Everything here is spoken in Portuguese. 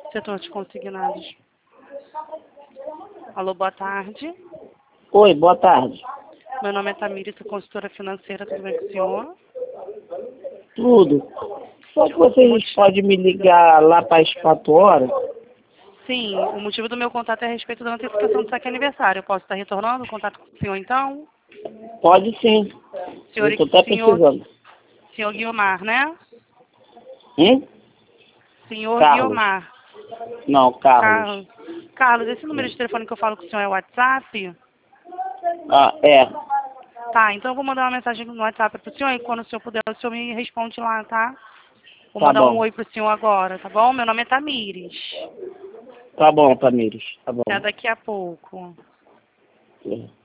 Setor de consignados. Alô, boa tarde. Oi, boa tarde. Meu nome é Tamires, sou consultora financeira, tudo bem com o senhor? Tudo. Só que vocês podem me ligar lá para as 4 horas? Sim, o motivo do meu contato é a respeito da antecipação do saque aniversário. Eu posso estar retornando o contato com o senhor, então? Pode sim. Senhor, Eu estou até precisando. senhor Guiomar, né? Senhor Carlos. Guiomar. Não, Carlos. Carlos, esse número de telefone que eu falo com o senhor é o WhatsApp? Ah, é. Tá, então eu vou mandar uma mensagem no WhatsApp pro senhor e quando o senhor puder, o senhor me responde lá, tá? Vou Tá mandar um bom. oi pro senhor agora, tá bom? Meu nome é Tamires. Tá bom, Tamires. Tá bom. Até daqui a pouco. É.